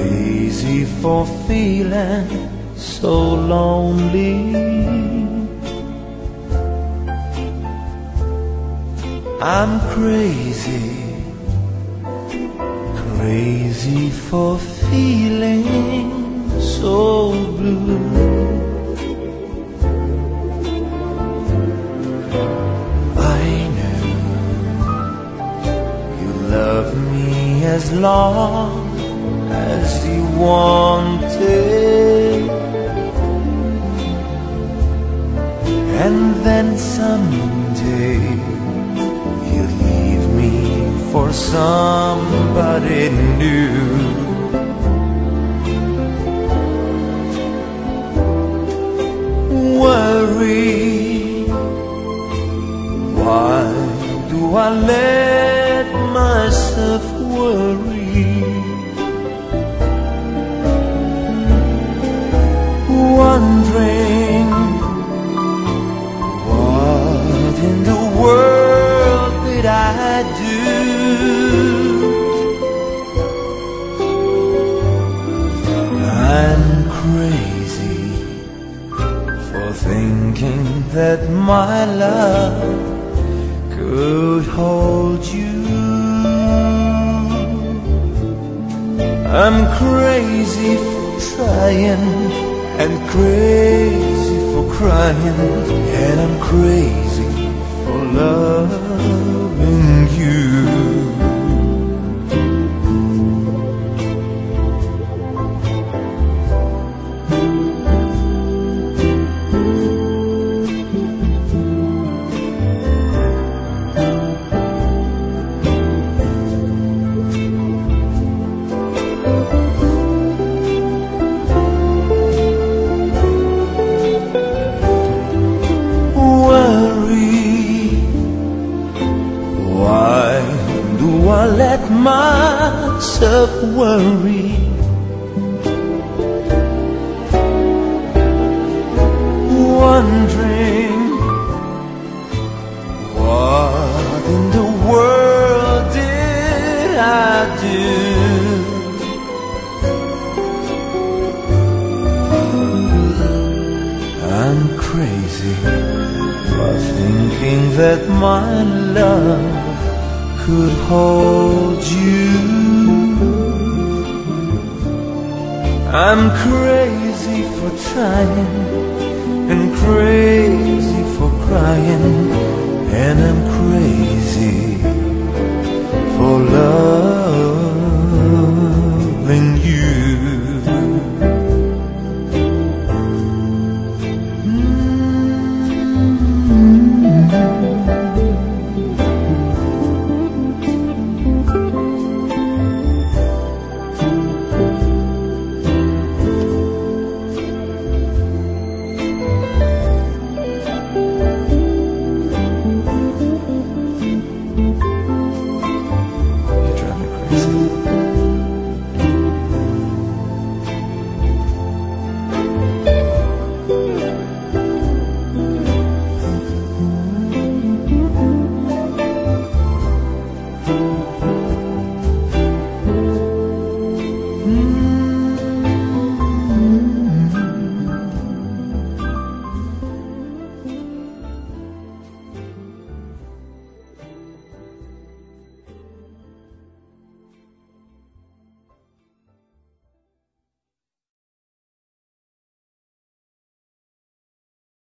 crazy for feeling so lonely. I'm crazy, crazy for feeling so blue. I knew you loved me as long as you wanted, and then someday you'd leave me for somebody new. Worry, why do I let myself worry? Wondering what in the world did I do? I'm crazy for thinking that my love could hold you. I'm crazy for trying and crazy for crying, and I'm crazy for loving you. I let myself worry. Wondering what in the world did I do? I'm crazy for thinking that my love could hold you. I'm crazy for trying and crazy for crying, and I'm crazy for love.